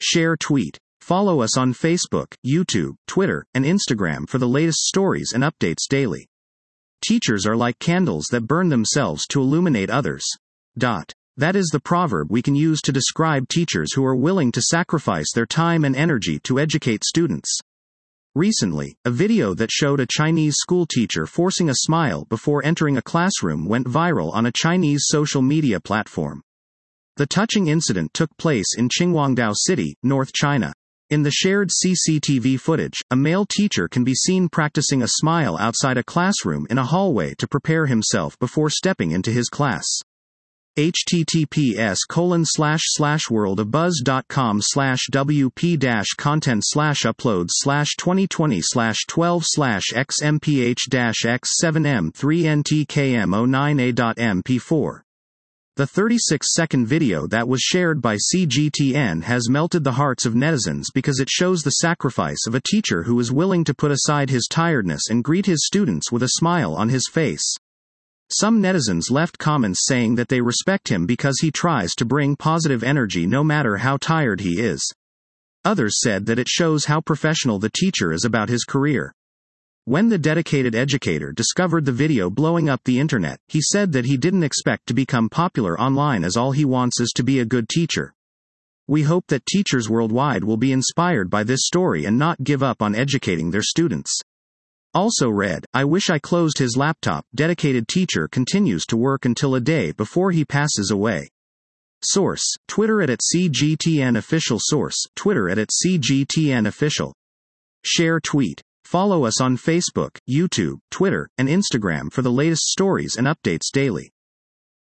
Share tweet. Follow us on Facebook, YouTube, Twitter, and Instagram for the latest stories and updates daily. Teachers are like candles that burn themselves to illuminate others. That is the proverb we can use to describe teachers who are willing to sacrifice their time and energy to educate students. Recently, a video that showed a Chinese school teacher forcing a smile before entering a classroom went viral on a Chinese social media platform. The touching incident took place in Qinhuangdao City, North China. In the shared CCTV footage, a male teacher can be seen practicing a smile outside a classroom in a hallway to prepare himself before stepping into his class. https://wwp.com/wp-content/uploads/2020/12/xmph-x7m3ntkm09a.mp4. The 36-second video that was shared by CGTN has melted the hearts of netizens because it shows the sacrifice of a teacher who is willing to put aside his tiredness and greet his students with a smile on his face. Some netizens left comments saying that they respect him because he tries to bring positive energy no matter how tired he is. Others said that it shows how professional the teacher is about his career. When the dedicated educator discovered the video blowing up the internet, he said that he didn't expect to become popular online as all he wants is to be a good teacher. We hope that teachers worldwide will be inspired by this story and not give up on educating their students. Also read, I wish I closed his laptop. Dedicated teacher continues to work until a day before he passes away. Source, Twitter @CGTN Official. Source, Twitter @CGTN Official. Share tweet. Follow us on Facebook, YouTube, Twitter, and Instagram for the latest stories and updates daily.